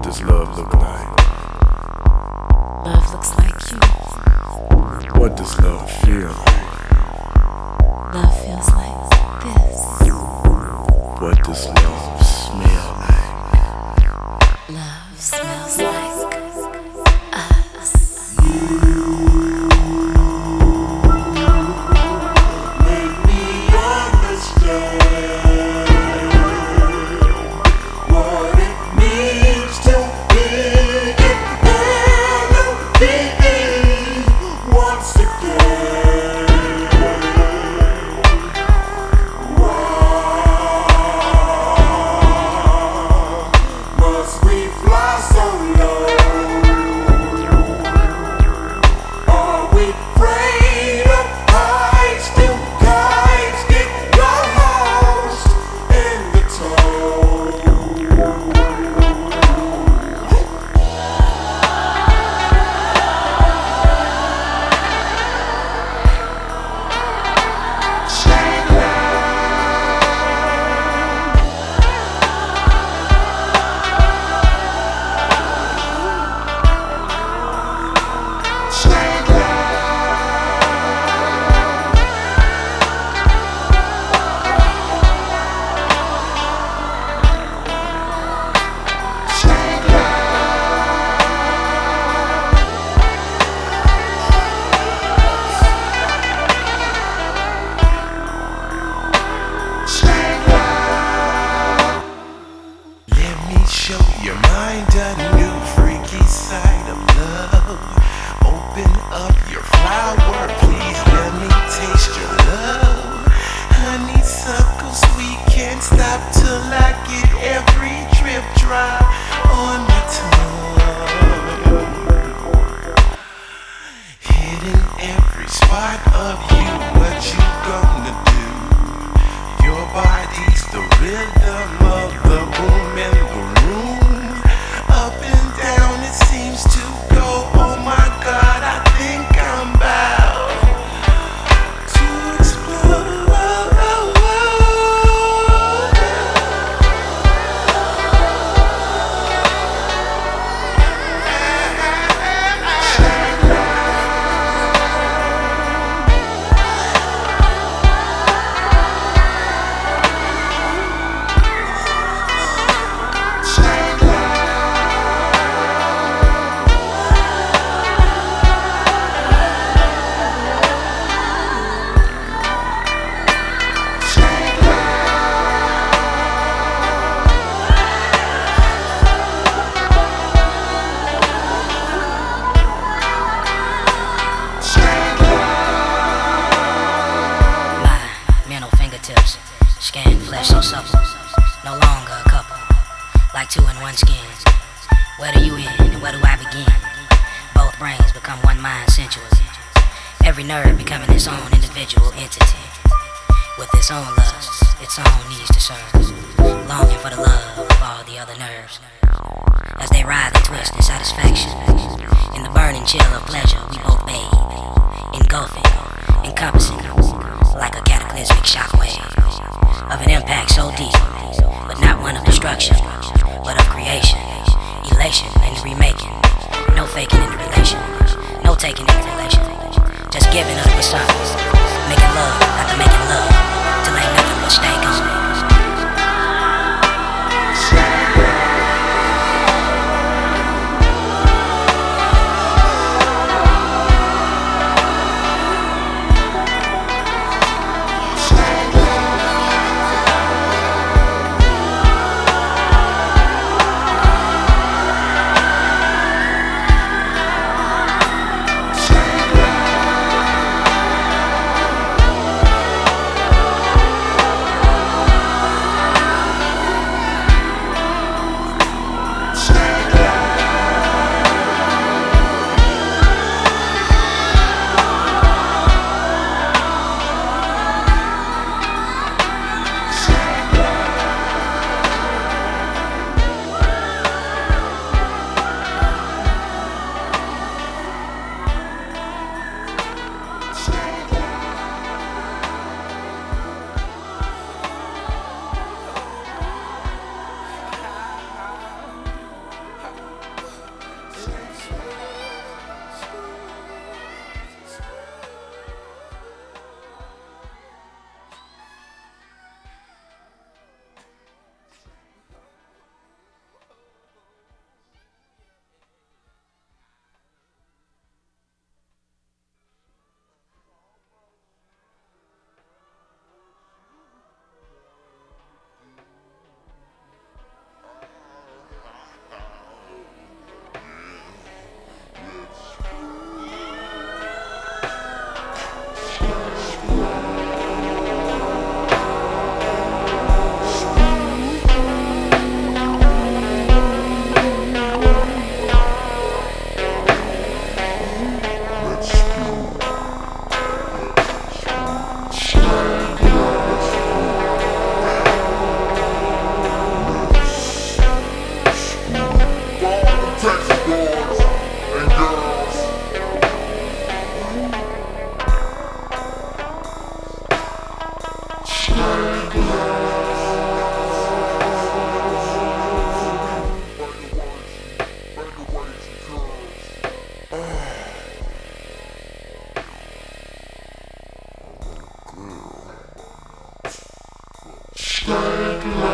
does love look like? Love looks like you. What does love feel like? Love feels like this. What does love smell like? Love smells like us. Make me understand what it means to be LOVE once again. Why must we fly so low? Are we afraid of heights? Do kites get lost in the tow? Let me show your mind a new freaky side of love. Open up your flower, please let me taste your love. Honeysuckle sweet, can't stop till I get every drip drop on my tongue. Hidden every spot of you, what you gonna do? Your body's the rhythm of the boom in the room. Up and down it seems to go. Oh my God, I think I'm about to explode. Mental fingertips, scan flesh so supple, no longer a couple, like two in one skin. Where do you end and where do I begin? Both brains become one mind sensually, every nerve becoming its own individual entity, with its own lusts, its own needs to serve, longing for the love of all the other nerves. As they writhe and twist in satisfaction, in the burning chill of pleasure we both bathe, engulfing, encompassing, like a cataclysmic shockwave of an impact so deep, but not one of destruction, but of creation, elation in the remaking, no faking in the relation, no taking in the relation, just giving up the surface, making love after making love, till ain't nothing but stay gone. Stank